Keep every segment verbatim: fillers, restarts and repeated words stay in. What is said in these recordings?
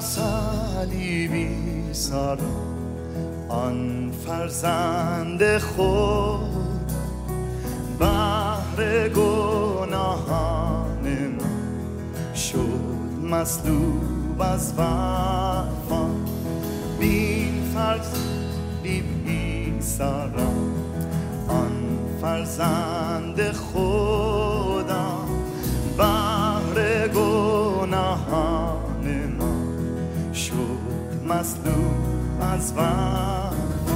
صلیبی سارا آن فرزند خود بهر گناهان ما شد مصلوب از وفا. بین فرزند سارا آن فرزند خدا بهر گناهان ما شد مصلوب از وفا.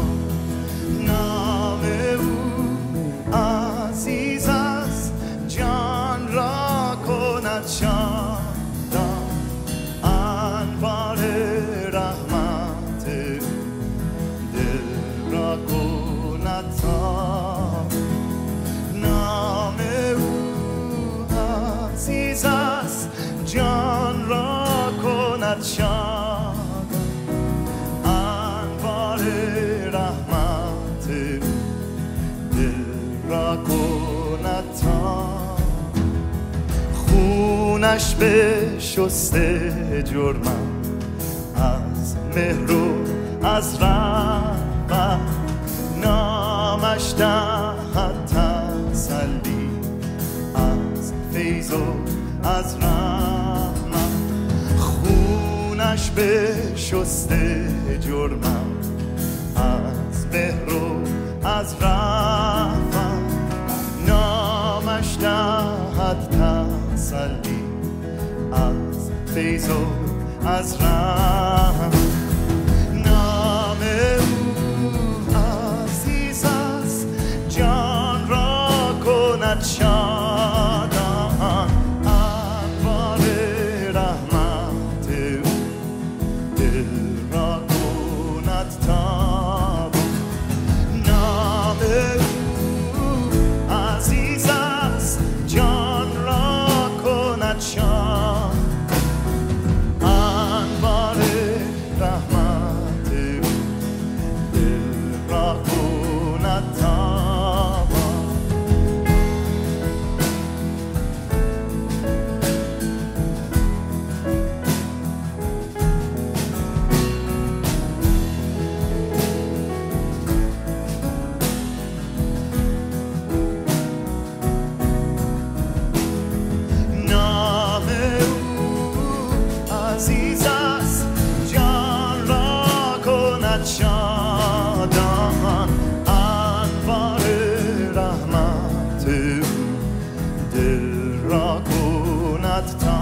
نام او عزیز است جان را کند شاد، انوار رحمت دل را کند تاب. نام او عزیز است جان را کند شاد، انوار رحمت دل را کند تاب. خونش به شسته جرمم از مهر و از رحمت، نامش دهد تسلی از فیض و از رحمت. خونش به شسته جرمم از مهر و از رحمت، نامش دهد تسلی از فیض و از رحمت. نام او عزیز است جان را کند شادان، انوار رحمت او دل را کند تاب. نام او عزیز است جان را کند شاد، انوار رحمت او دل را کند تاب. نام او عزیز است جان را کند شادان، انوار رحمت او دل را کند تاب.